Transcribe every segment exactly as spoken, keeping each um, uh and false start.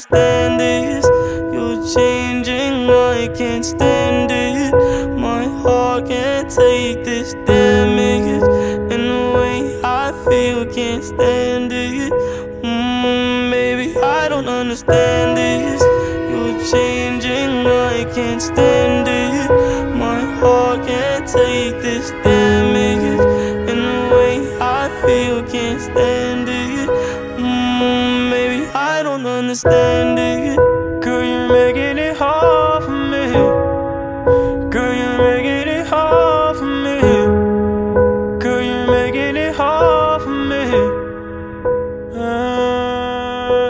understand this. You're changing, I can't stand it. My heart can't take this damage, and the way I feel, can't stand it. Mmm, baby, I don't understand this. You're changing, I can't stand it. My heart can't take this damage, and the way I feel, can't stand it. Mmm, baby, I don't understand it. Girl, you're making it hard for me. Girl, you're making it hard for me. Girl, you're making it hard for me. Uh,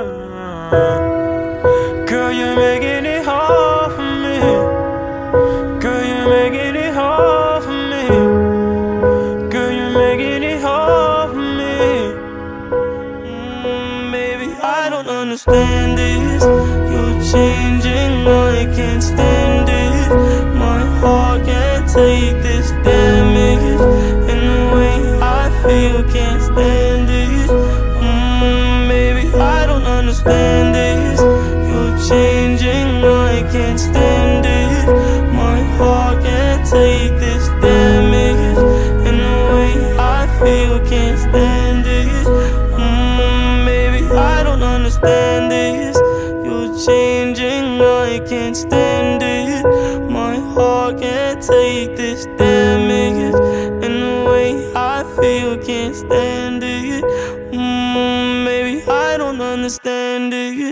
girl, you're making it hard for me. Girl, you're making it hard for me. Girl, you're making it hard for me. Mm, baby, I don't understand this. You're changing, I can't stand it. My heart can't take this damage, and the way I feel, can't stand it. Mmm, baby, I don't understand this. You're changing, I can't stand it. My heart can't take this damage, and the way I feel, can't stand it. Mmm, baby, I don't understand this. You're changing, I can't stand it. My heart can't take this damage, and the way I feel, can't stand it. Mmm, baby, I don't understand it.